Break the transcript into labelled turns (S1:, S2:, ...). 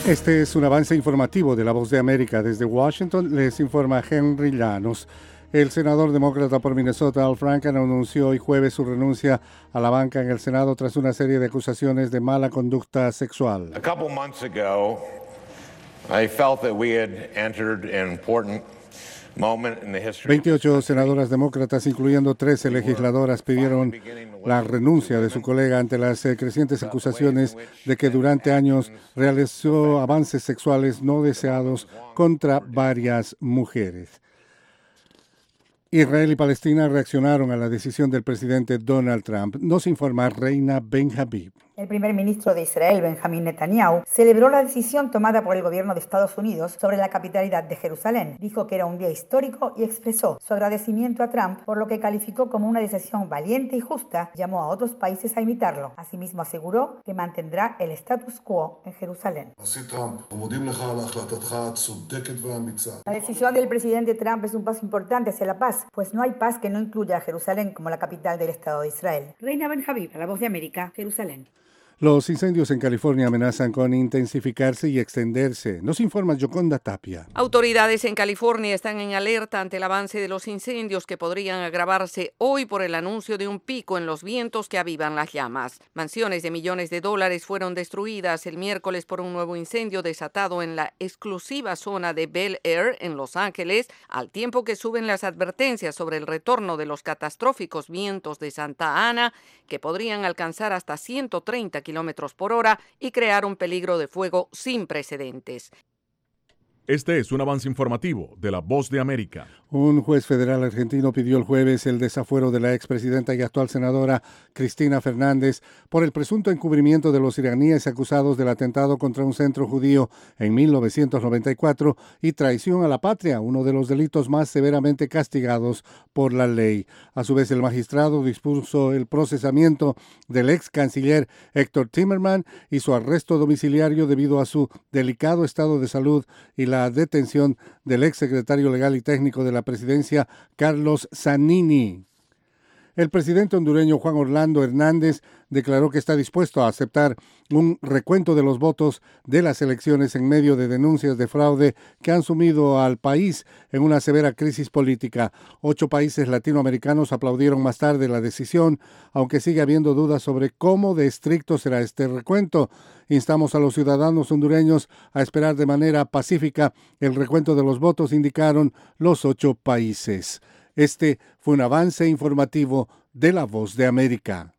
S1: Este es un avance informativo de La Voz de América. Desde Washington les informa Henry Llanos. El senador demócrata por Minnesota, Al Franken, anunció hoy jueves su renuncia a la banca en el Senado tras una serie de acusaciones de mala conducta sexual.
S2: A couple months ago, I felt that we had entered an important moment in the history.
S1: 28 senadoras demócratas, incluyendo 13 legisladoras, pidieron la renuncia de su colega ante las crecientes acusaciones de que durante años realizó avances sexuales no deseados contra varias mujeres. Israel y Palestina reaccionaron a la decisión del presidente Donald Trump. Nos informa Reina Ben-Habib.
S3: El primer ministro de Israel, Benjamín Netanyahu, celebró la decisión tomada por el gobierno de Estados Unidos sobre la capitalidad de Jerusalén. Dijo que era un día histórico y expresó su agradecimiento a Trump por lo que calificó como una decisión valiente y justa. Llamó a otros países a imitarlo. Asimismo aseguró que mantendrá el status quo en Jerusalén. La decisión del presidente Trump es un paso importante hacia la paz, pues no hay paz que no incluya a Jerusalén como la capital del Estado de Israel. Reina Ben-Habib, La Voz de América, Jerusalén.
S1: Los incendios en California amenazan con intensificarse y extenderse. Nos informa Yoconda Tapia.
S4: Autoridades en California están en alerta ante el avance de los incendios que podrían agravarse hoy por el anuncio de un pico en los vientos que avivan las llamas. Mansiones de millones de dólares fueron destruidas el miércoles por un nuevo incendio desatado en la exclusiva zona de Bel Air, en Los Ángeles, al tiempo que suben las advertencias sobre el retorno de los catastróficos vientos de Santa Ana, que podrían alcanzar hasta 130 kilómetros por hora y crear un peligro de fuego sin precedentes.
S5: Este es un avance informativo de La Voz de América.
S1: Un juez federal argentino pidió el jueves el desafuero de la expresidenta y actual senadora Cristina Fernández por el presunto encubrimiento de los iraníes acusados del atentado contra un centro judío en 1994 y traición a la patria, uno de los delitos más severamente castigados por la ley. A su vez, el magistrado dispuso el procesamiento del ex canciller Héctor Timerman y su arresto domiciliario debido a su delicado estado de salud y la detención del ex secretario legal y técnico de la presidencia, Carlos Zanini. El presidente hondureño Juan Orlando Hernández declaró que está dispuesto a aceptar un recuento de los votos de las elecciones en medio de denuncias de fraude que han sumido al país en una severa crisis política. 8 países latinoamericanos aplaudieron más tarde la decisión, aunque sigue habiendo dudas sobre cómo de estricto será este recuento. Instamos a los ciudadanos hondureños a esperar de manera pacífica el recuento de los votos, indicaron los 8 países. Este fue un avance informativo de La Voz de América.